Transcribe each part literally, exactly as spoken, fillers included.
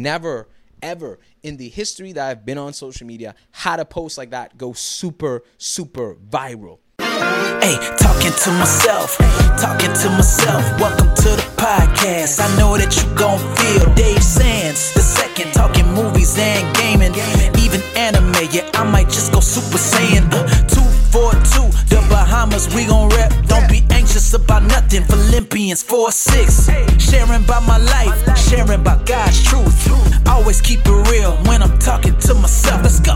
Never, ever in the history that I've been on social media had a post like that go super, super viral. Hey, talking to myself, talking to myself. Welcome to the podcast. I know that you gon' feel Dave Sands the second, talking movies and gaming, even anime. Yeah, I might just go Super Saiyan. Uh, two four two, the Bahamas, we gon' rep. Don't be anxious about nothing. Philippians four six, sharing about my life, sharing about God's truth. Always keep it real when I'm talking to myself. Let's go.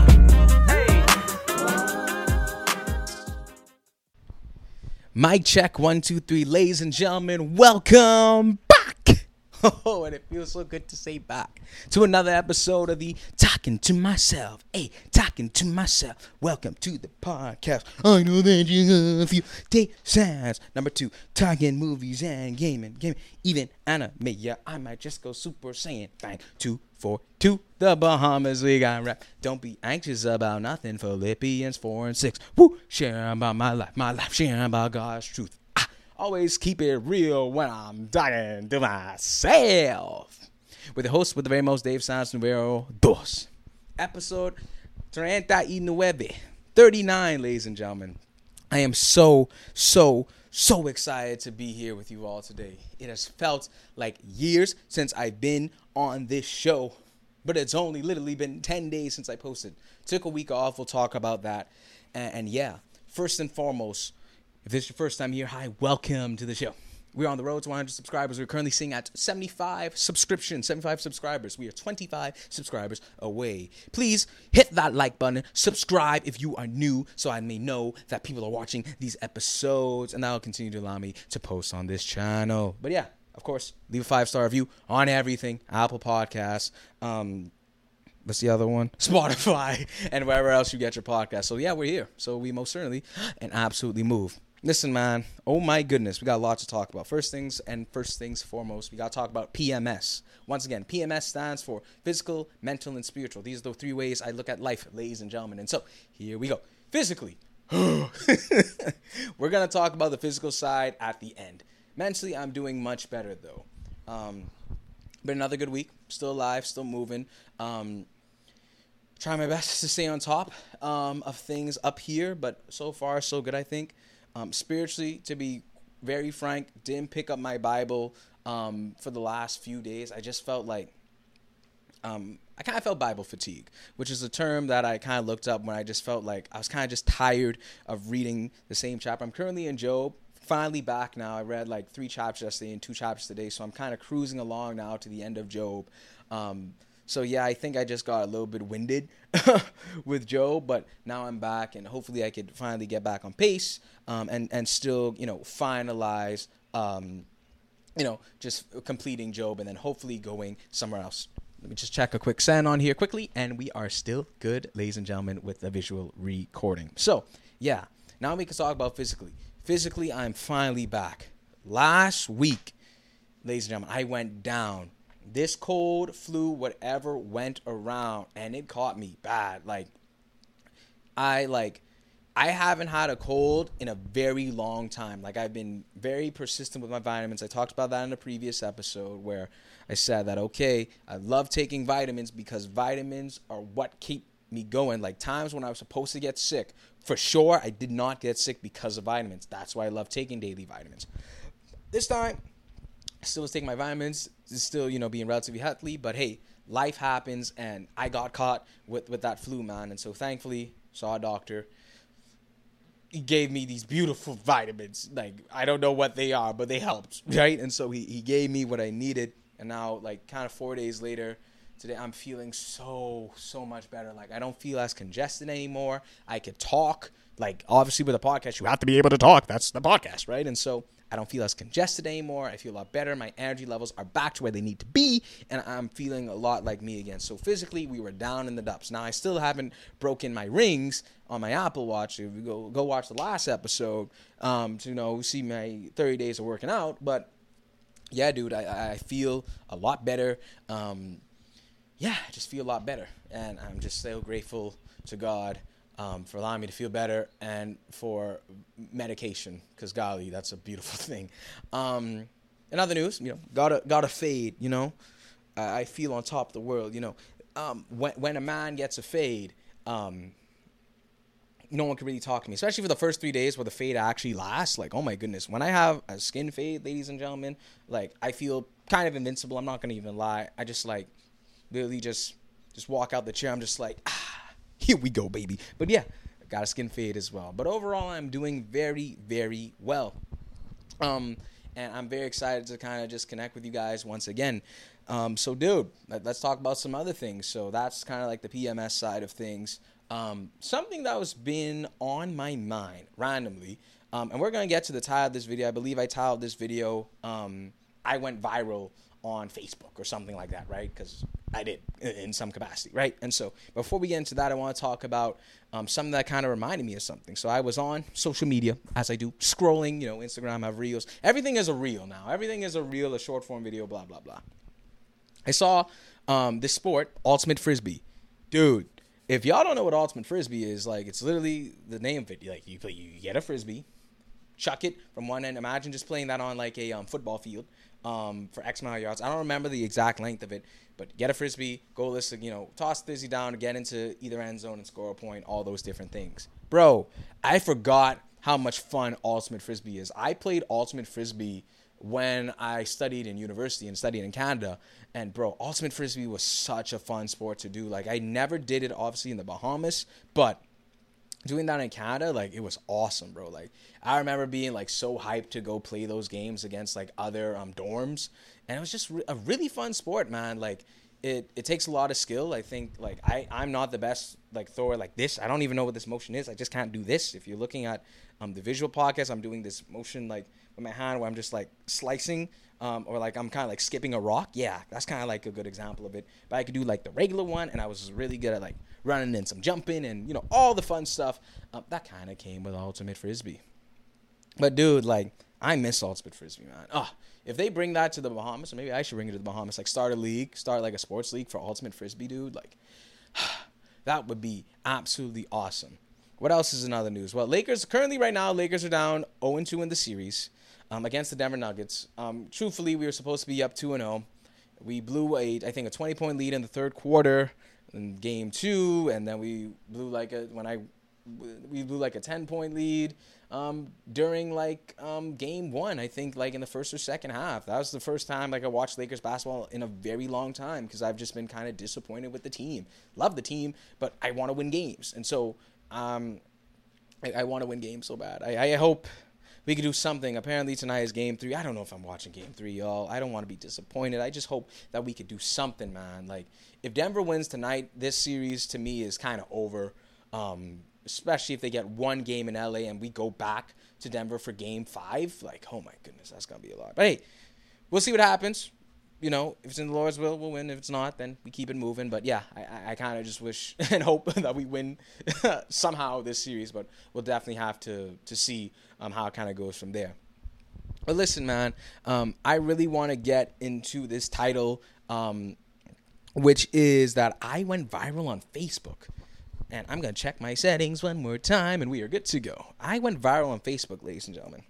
Mic check, one, two, three, ladies and gentlemen, welcome back. Oh, and it feels so good to say back to another episode of the Talking to Myself. Hey, Talking to Myself. Welcome to the podcast. I know that you love you. Dave Sands. Number two, talking movies and gaming, gaming, even anime. Yeah, I might just go Super Saiyan. Bang, two, four, two. The Bahamas, we got rap. Don't be anxious about nothing. Philippians four and six. Woo, sharing about my life, my life, sharing about God's truth. Ah, always keep it real when I'm talking to myself. With the host with the very most, Dave Sands numero dos. Episode treinta y nueve. thirty-nine, ladies and gentlemen. I am so, so, so excited to be here with you all today. It has felt like years since I've been on this show, but it's only literally been ten days since I posted. Took a week off. We'll talk about that. And, and yeah, first and foremost, if this is your first time here, hi, welcome to the show. We're on the road to one hundred subscribers. We're currently sitting at seventy-five subscriptions, seventy-five subscribers. We are twenty-five subscribers away. Please hit that like button. Subscribe if you are new so I may know that people are watching these episodes. And that will continue to allow me to post on this channel. But yeah, of course, leave a five-star review on everything. Apple Podcasts. Um, what's the other one? Spotify. And wherever else you get your podcast. So yeah, we're here. So we most certainly and absolutely move. Listen, man, oh my goodness, we got a lot to talk about. First things and first things foremost, we got to talk about P M S. Once again, P M S stands for physical, mental, and spiritual. These are the three ways I look at life, ladies and gentlemen. And so, here we go. Physically, we're going to talk about the physical side at the end. Mentally, I'm doing much better, though. Um, but another good week. Still alive, still moving. Um, trying my best to stay on top um, of things up here, but so far, so good, I think. Um, spiritually, to be very frank, didn't pick up my Bible um, for the last few days. I just felt like um, I kind of felt Bible fatigue, which is a term that I kind of looked up when I just felt like I was kind of just tired of reading the same chapter. I'm currently in Job, finally back now. I read like three chapters yesterday and two chapters today, so I'm kind of cruising along now to the end of Job. Um, So, yeah, I think I just got a little bit winded with Joe, but now I'm back, and hopefully I could finally get back on pace um, and, and still, you know, finalize, um, you know, just completing Job and then hopefully going somewhere else. Let me just check a quick send on here quickly, and we are still good, ladies and gentlemen, with the visual recording. So, yeah, now we can talk about physically. Physically, I'm finally back. Last week, ladies and gentlemen, I went down. This cold, flu, whatever went around, and it caught me bad. Like, I, like, I haven't had a cold in a very long time. Like, I've been very persistent with my vitamins. I talked about that in a previous episode where I said that, okay, I love taking vitamins because vitamins are what keep me going. Like, times when I was supposed to get sick, for sure, I did not get sick because of vitamins. That's why I love taking daily vitamins. This time, I still was taking my vitamins, still, you know, being relatively healthy, but hey, life happens, and I got caught with, with that flu, man, and so thankfully, saw a doctor. He gave me these beautiful vitamins. Like, I don't know what they are, but they helped, right? And so he, he gave me what I needed, and now, like, kind of four days later, today, I'm feeling so, so much better. Like, I don't feel as congested anymore. I could talk. Like, obviously, with a podcast, you have to be able to talk. That's the podcast, right? And so I don't feel as congested anymore. I feel a lot better. My energy levels are back to where they need to be, and I'm feeling a lot like me again. So physically, we were down in the dumps. Now, I still haven't broken my rings on my Apple Watch. If you go go watch the last episode um, to, you know, see my thirty days of working out. But, yeah, dude, I, I feel a lot better. Um, yeah, I just feel a lot better, and I'm just so grateful to God Um, for allowing me to feel better, and for medication, because golly, that's a beautiful thing. Um, in other news, you know, got a got a fade, you know. I, I feel on top of the world. You know, um, when when a man gets a fade, um, no one can really talk to me, especially for the first three days where the fade actually lasts. Like, oh my goodness, when I have a skin fade, ladies and gentlemen, like I feel kind of invincible. I'm not gonna even lie. I just like literally just just walk out the chair. I'm just like, ah, here we go, baby. But yeah, I got a skin fade as well. But overall, I'm doing very, very well. Um, and I'm very excited to kind of just connect with you guys once again. Um, so dude, let, let's talk about some other things. So that's kind of like the P M S side of things. Um, something that was been on my mind randomly, um, and we're going to get to the title of this video. I believe I titled this video, um, I went viral on Facebook or something like that, right? Because I did in some capacity, right? And so before we get into that, I want to talk about um, something that kind of reminded me of something. So I was on social media, as I do, scrolling, you know, Instagram, I have reels. Everything is a reel now. Everything is a reel, a short form video, blah, blah, blah. I saw um, this sport, Ultimate Frisbee. Dude, if y'all don't know what Ultimate Frisbee is, like, it's literally the name of it. Like, you play, you get a Frisbee, chuck it from one end. Imagine just playing that on, like, a um, football field um, for X amount of yards. I don't remember the exact length of it, but get a Frisbee, go listen, you know, toss the Frisbee down, get into either end zone and score a point, all those different things. Bro, I forgot how much fun Ultimate Frisbee is. I played Ultimate Frisbee when I studied in university and studied in Canada. And, bro, Ultimate Frisbee was such a fun sport to do. Like, I never did it, obviously, in the Bahamas, but doing that in Canada, like, it was awesome, bro. Like, I remember being, like, so hyped to go play those games against, like, other um, dorms. And it was just re- a really fun sport, man. Like, it, it takes a lot of skill. I think, like, I, I'm not the best, like, thrower like this. I don't even know what this motion is. I just can't do this. If you're looking at um, the visual podcast, I'm doing this motion, like, with my hand where I'm just, like, slicing. Um, or like I'm kind of like skipping a rock. Yeah, that's kind of like a good example of it. But I could do like the regular one, and I was really good at like running and some jumping and, you know, all the fun stuff. Um, that kind of came with Ultimate Frisbee. But dude, like, I miss Ultimate Frisbee, man. Oh, if they bring that to the Bahamas, or maybe I should bring it to the Bahamas, like start a league, start like a sports league for Ultimate Frisbee, dude. Like, that would be absolutely awesome. What else is in other news? Well, Lakers, currently right now, Lakers are down oh and two in the series. Um, against the Denver Nuggets. Um, truthfully, we were supposed to be up two and oh. We blew a, I think, a twenty-point lead in the third quarter in game two, and then we blew like a when I we blew like a ten-point lead um, during like um, game one. I think like in the first or second half. That was the first time like I watched Lakers basketball in a very long time because I've just been kind of disappointed with the team. Love the team, but I want to win games, and so um, I, I want to win games so bad. I, I hope we could do something. Apparently tonight is game three. I don't know if I'm watching game three, y'all. I don't want to be disappointed. I just hope that we could do something, man. Like, if Denver wins tonight, this series to me is kind of over, um, especially if they get one game in L A and we go back to Denver for game five. Like, oh, my goodness, that's going to be a lot. But, hey, we'll see what happens. You know, if it's in the Lord's will, we'll win. If it's not, then we keep it moving. But, yeah, I, I kind of just wish and hope that we win somehow this series. But we'll definitely have to, to see um, how it kind of goes from there. But listen, man, um, I really want to get into this title, um, which is that I went viral on Facebook. And I'm going to check my settings one more time, and we are good to go. I went viral on Facebook, ladies and gentlemen.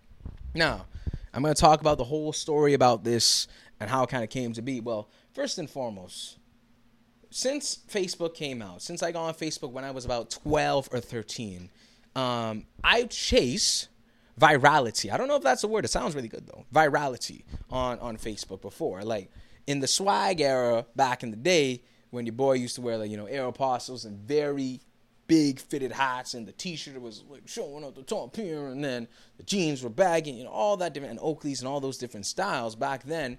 Now, I'm going to talk about the whole story about this and how it kind of came to be. Well, first and foremost, since Facebook came out, since I got on Facebook when I was about twelve or thirteen, um, I chase virality. I don't know if that's a word. It sounds really good, though. Virality on, on Facebook before. Like, in the swag era back in the day, when your boy used to wear, like, you know, Aeropostales and very big fitted hats, and the t-shirt was like showing up the top here, and then the jeans were baggy, you know, all that different, and Oakleys and all those different styles. Back then,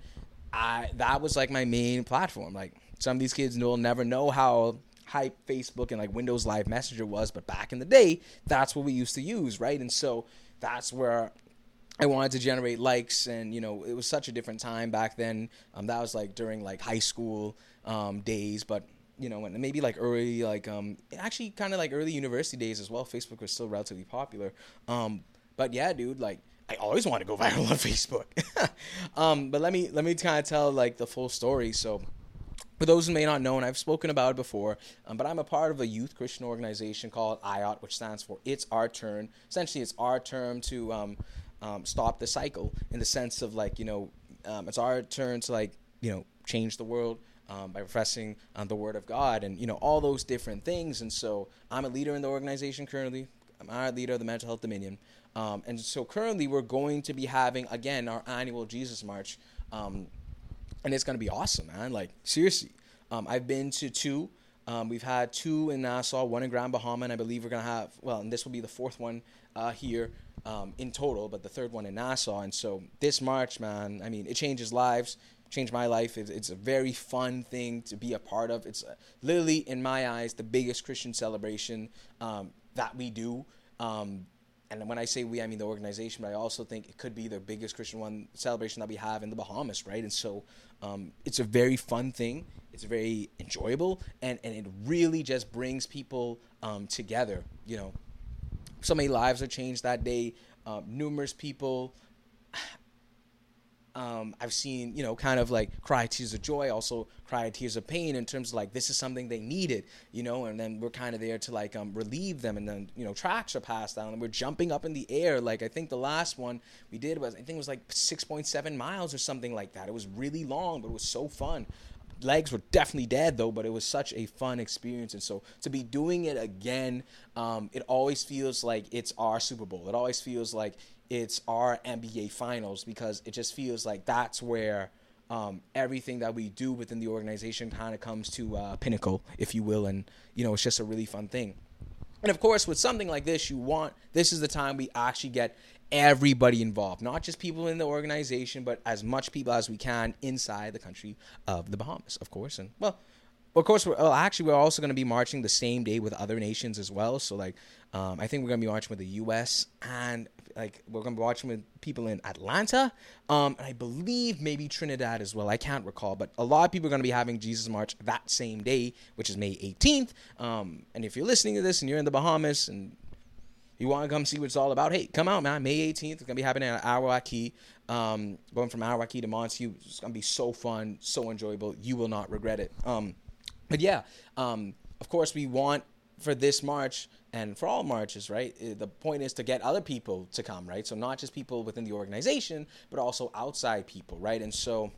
I that was like my main platform. Like, some of these kids will never know how hype Facebook and like Windows Live Messenger was, but back in the day, that's what we used to use, right? And so that's where I wanted to generate likes, and, you know, it was such a different time back then. Um, that was like during like high school um, days, but, you know, and maybe like early, like um, actually kind of like early university days as well. Facebook was still relatively popular. Um, but yeah, dude, like, I always want to go viral on Facebook. um, but let me let me kind of tell like the full story. So, for those who may not know, and I've spoken about it before, um, but I'm a part of a youth Christian organization called I O T, which stands for It's Our Turn. Essentially, it's our term to um, um, stop the cycle, in the sense of like, you know, um, it's our turn to like, you know, change the world um, by professing um, the word of God, and you know all those different things. And so I'm a leader in the organization currently. I'm our leader of the Mental Health Dominion, um, and so currently we're going to be having again our annual Jesus March, um, and it's going to be awesome, man. Like seriously, um, I've been to two. Um, we've had two in Nassau, one in Grand Bahama, and I believe we're going to have, well, and this will be the fourth one uh, here um, in total, but the third one in Nassau. And so this March, man, I mean, it changes lives, changed my life. It's, it's a very fun thing to be a part of. It's uh, literally, in my eyes, the biggest Christian celebration um, that we do. Um, and when I say we, I mean the organization, but I also think it could be the biggest Christian one celebration that we have in the Bahamas, right? And so um, it's a very fun thing. It's very enjoyable, and, and it really just brings people um, together. You know, so many lives are changed that day. Um, numerous people um, I've seen, you know, kind of like cry tears of joy, also cry tears of pain in terms of like this is something they needed, you know, and then we're kind of there to like um, relieve them. And then, you know, tracks are passed down and we're jumping up in the air. Like I think the last one we did was, I think it was like six point seven miles or something like that. It was really long, but it was so fun. Legs were definitely dead though, but it was such a fun experience. And so to be doing it again, um, it always feels like it's our Super Bowl. It always feels like it's our N B A finals, because it just feels like that's where um, everything that we do within the organization kind of comes to uh, pinnacle, if you will. And, you know, it's just a really fun thing. And of course, with something like this, you want, this is the time we actually get everybody involved, not just people in the organization, but as much people as we can inside the country of the Bahamas, of course. And well, of course, we're, well, actually, we're also going to be marching the same day with other nations as well. So like, um, I think we're going to be marching with the U S and like we're going to be marching with people in Atlanta. Um, and I believe maybe Trinidad as well. I can't recall, but a lot of people are going to be having Jesus March that same day, which is May eighteenth. Um, and if you're listening to this and you're in the Bahamas and you want to come see what it's all about, hey, come out, man. May eighteenth, it's going to be happening at Arawak Key. Um, going from Arawak Key to Montague. It's going to be so fun, so enjoyable. You will not regret it. Um, but yeah, um, of course, we want for this march and for all marches, right? The point is to get other people to come, right? So not just people within the organization, but also outside people, right? And so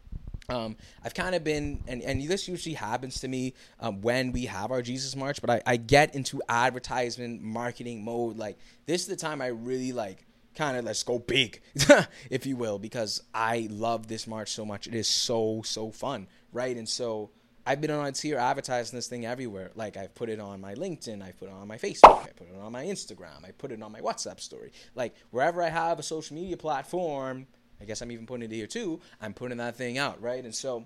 Um, I've kind of been, and, and this usually happens to me um, when we have our Jesus March, but I, I get into advertisement marketing mode. Like this is the time I really like kind of let's go big, if you will, because I love this march so much. It is so, so fun, right? And so I've been on here advertising this thing everywhere. Like I've put it on my LinkedIn, I put it on my Facebook, I put it on my Instagram, I put it on my WhatsApp story. Like wherever I have a social media platform, I guess I'm even putting it here too, I'm putting that thing out, right? And so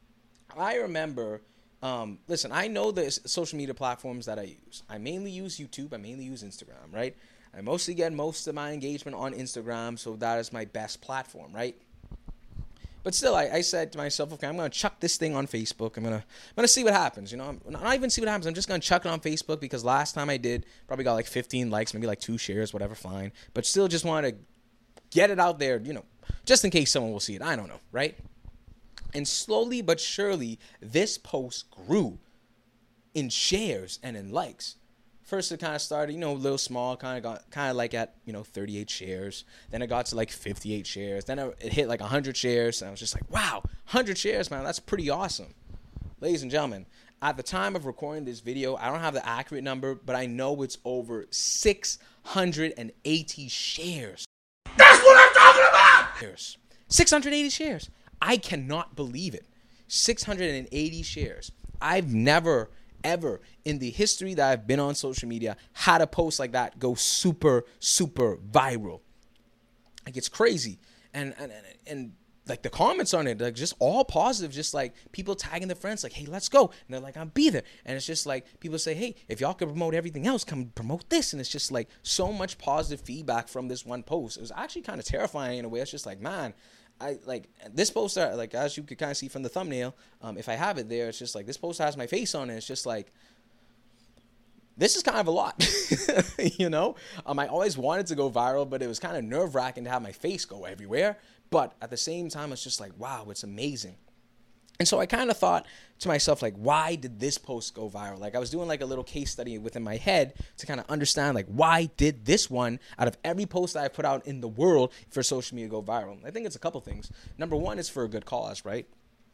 I remember, um, listen, I know the social media platforms that I use. I mainly use YouTube. I mainly use Instagram, right? I mostly get most of my engagement on Instagram, so that is my best platform, right? But still, I, I said to myself, okay, I'm going to chuck this thing on Facebook. I'm going to I'm gonna see what happens, you know? I'm not even see what happens. I'm just going to chuck it on Facebook because last time I did, probably got like fifteen likes, maybe like two shares, whatever, fine. But still just wanted to get it out there, you know, just in case someone will see it. I don't know, right? And slowly but surely, this post grew in shares and in likes. First, it kind of started, you know, a little small, kind of got kind of like at, you know, thirty-eight shares. Then it got to like fifty-eight shares. Then it hit like one hundred shares. And I was just like, wow, one hundred shares, man. That's pretty awesome. Ladies and gentlemen, at the time of recording this video, I don't have the accurate number, but I know it's over six hundred eighty shares. That's what I'm talking about! six hundred eighty shares. I cannot believe it. six hundred eighty shares. I've never, ever in the history that I've been on social media had a post like that go super, super viral. Like it's crazy. And, and, and, and like the comments on it, like just all positive, just like people tagging their friends like, hey, let's go. And they're like, I'll be there. And it's just like people say, hey, if y'all could promote everything else, come promote this. And it's just like so much positive feedback from this one post. It was actually kind of terrifying in a way. It's just like, man, I like this poster, like as you could kind of see from the thumbnail, um, if I have it there, it's just like this poster has my face on it. It's just like, this is kind of a lot, you know? Um, I always wanted to go viral, but it was kind of nerve-wracking to have my face go everywhere. But at the same time, it's just like, wow, it's amazing. And so I kind of thought to myself, like, why did this post go viral? Like, I was doing like a little case study within my head to kind of understand, like, why did this one, out of every post that I put out in the world for social media, go viral? I think it's a couple things. Number one is for a good cause, right?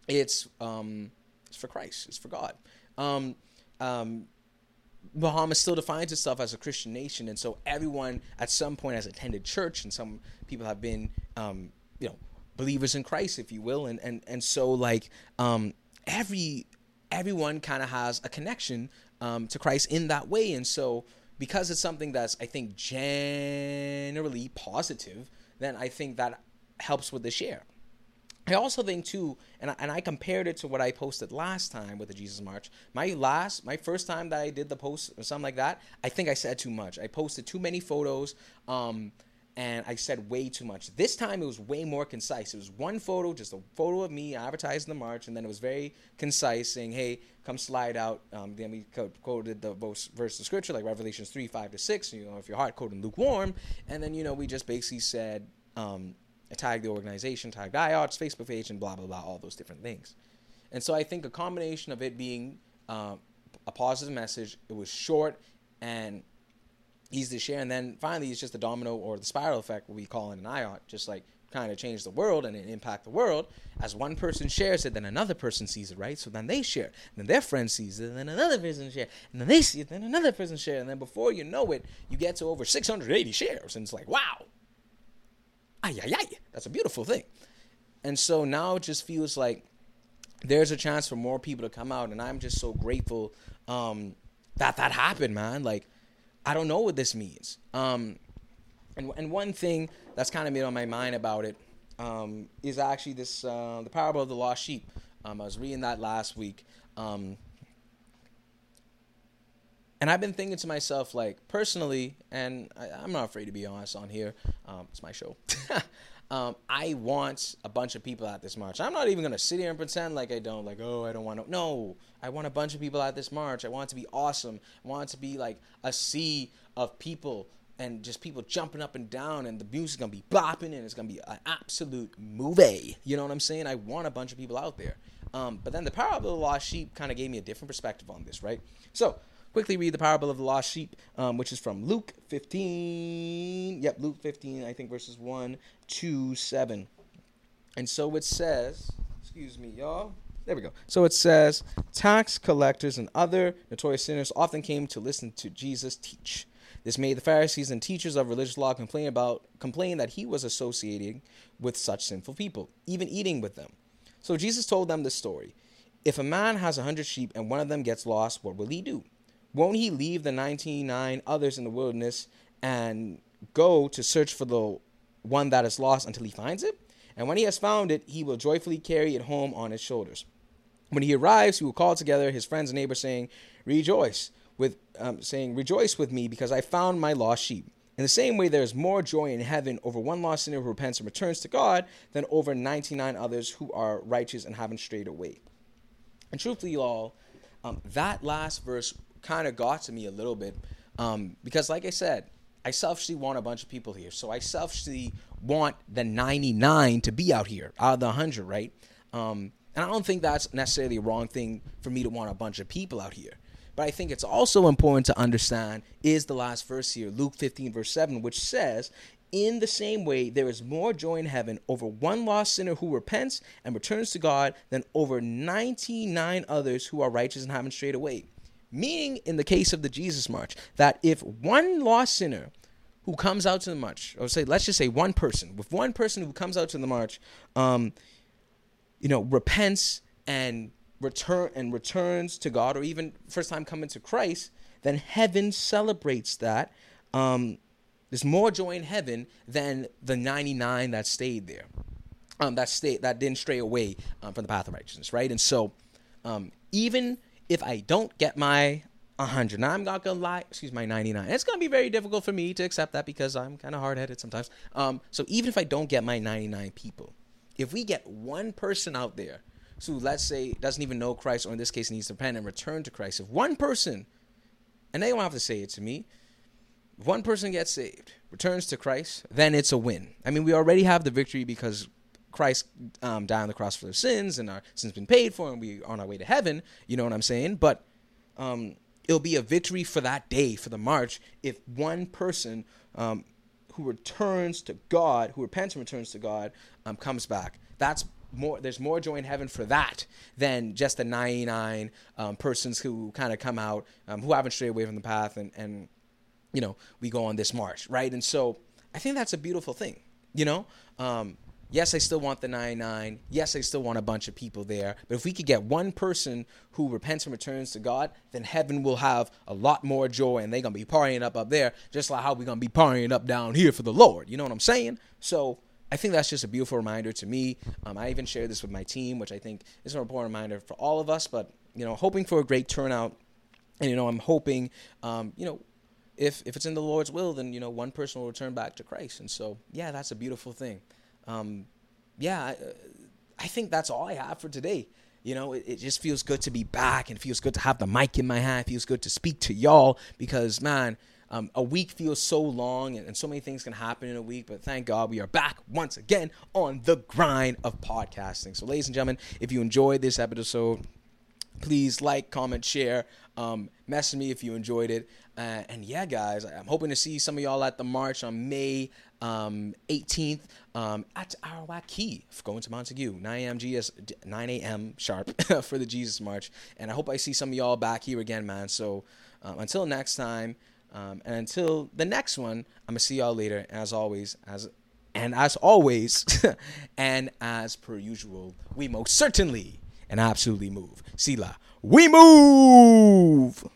it's um, it's for Christ. It's for God. Um, um, Bahamas still defines itself as a Christian nation, and so everyone at some point has attended church, and some people have been, um, you know, believers in Christ, if you will, and and and so like um, every everyone kind of has a connection um, to Christ in that way, and so because it's something that's, I think, generally positive, then I think that helps with the share. I also think too, and I, and I compared it to what I posted last time with the Jesus March. My last, my first time that I did the post or something like that, I think I said too much. I posted too many photos, um, and I said way too much. This time it was way more concise. It was one photo, just a photo of me advertising the march, and then it was very concise, saying, "Hey, come slide out." Um, then we quoted the verse of scripture like Revelations three, five to six. You know, if your heart cold and lukewarm, and then you know we just basically said. Um, tag the organization, tag I O T S, Facebook page, and blah, blah, blah, all those different things. And so I think a combination of it being uh, a positive message, it was short and easy to share, and then finally it's just the domino or the spiral effect, what we call it in I O T, just like kind of change the world and impact the world. As one person shares it, then another person sees it, right? So then they share, and then their friend sees it, and then another person shares, and then they see it, then another person shares, and then before you know it, you get to over six hundred eighty shares, and it's like, wow. Ay, ay, ay. That's a beautiful thing. And so now it just feels like there's a chance for more people to come out, and I'm just so grateful um, that that happened, man. Like, I don't know what this means. Um, and and one thing that's kind of been on my mind about it um, is actually this uh, the parable of the lost sheep. Um, I was reading that last week. Um, And I've been thinking to myself, like, personally, and I, I'm not afraid to be honest on here. Um, it's my show. um, I want a bunch of people at this march. I'm not even going to sit here and pretend like I don't, like, oh, I don't want to. No, I want a bunch of people at this march. I want it to be awesome. I want it to be like a sea of people and just people jumping up and down, and the music's going to be bopping, and it's going to be an absolute movie. You know what I'm saying? I want a bunch of people out there. Um, but then the parable of the lost sheep kind of gave me a different perspective on this, right? So, quickly read the parable of the lost sheep, um, which is from Luke fifteen. Yep, Luke fifteen, I think, verses one to seven. And so it says, excuse me, y'all. There we go. So it says, tax collectors and other notorious sinners often came to listen to Jesus teach. This made the Pharisees and teachers of religious law complain about complain that he was associating with such sinful people, even eating with them. So Jesus told them this story. If a man has a hundred sheep and one of them gets lost, what will he do? Won't he leave the ninety-nine others in the wilderness and go to search for the one that is lost until he finds it? And when he has found it, he will joyfully carry it home on his shoulders. When he arrives, he will call together his friends and neighbors, saying, "Rejoice with, um, saying, rejoice with me, because I found my lost sheep." In the same way, there is more joy in heaven over one lost sinner who repents and returns to God than over ninety-nine others who are righteous and haven't strayed away. And truthfully, y'all, um, that last verse kind of got to me a little bit um, because, like I said, I selfishly want a bunch of people here. So I selfishly want the ninety-nine to be out here out of the one hundred, right? Um, and I don't think that's necessarily a wrong thing for me to want a bunch of people out here. But I think it's also important to understand is the last verse here, Luke fifteen, verse seven, which says, in the same way, there is more joy in heaven over one lost sinner who repents and returns to God than over ninety-nine others who are righteous and haven't strayed away. Meaning, in the case of the Jesus March, that if one lost sinner who comes out to the march, or say, let's just say one person, with one person who comes out to the march, um, you know, repents and return and returns to God, or even first time coming to Christ, then heaven celebrates that. Um, there's more joy in heaven than the ninety-nine that stayed there, um, that stayed that didn't stray away um, from the path of righteousness, right? And so, um, even if I don't get my one hundred, now I'm not gonna lie, excuse my ninety-nine. It's gonna be very difficult for me to accept that because I'm kind of hard-headed sometimes. Um, so even if I don't get my ninety-nine people, if we get one person out there who, let's say, doesn't even know Christ, or in this case needs to repent and return to Christ, if one person, and they don't have to say it to me, if one person gets saved, returns to Christ, then it's a win. I mean, we already have the victory because Christ um, died on the cross for their sins, and our sins been paid for, and we're on our way to heaven. You know what I'm saying? But um, it'll be a victory for that day, for the march, if one person um, who returns to God, who repents and returns to God, um, comes back. That's more. There's more joy in heaven for that than just the ninety-nine um, persons who kind of come out um, who haven't strayed away from the path, and and you know we go on this march, right? And so I think that's a beautiful thing, you know. Um, Yes, I still want the ninety-nine. Yes, I still want a bunch of people there. But if we could get one person who repents and returns to God, then heaven will have a lot more joy, and they're going to be partying up up there, just like how we're going to be partying up down here for the Lord. You know what I'm saying? So I think that's just a beautiful reminder to me. Um, I even share this with my team, which I think is an important reminder for all of us. But, you know, hoping for a great turnout. And, you know, I'm hoping, um, you know, if, if it's in the Lord's will, then, you know, one person will return back to Christ. And so, yeah, that's a beautiful thing. Um, yeah, I, I think that's all I have for today. You know, it, it just feels good to be back, and it feels good to have the mic in my hand. It feels good to speak to y'all because, man, um, a week feels so long, and, and so many things can happen in a week. But thank God we are back once again on the grind of podcasting. So, ladies and gentlemen, if you enjoyed this episode, please like, comment, share, um, message me if you enjoyed it. Uh, and yeah, guys, I'm hoping to see some of y'all at the march on May um, eighteenth um, at Arawak Key, going to Montague, nine a.m. G S, nine a.m. sharp for the Jesus March. And I hope I see some of y'all back here again, man. So um, until next time, um, and until the next one, I'm gonna see y'all later. As always, as and as always, and as per usual, we most certainly and absolutely move. Sila, we move!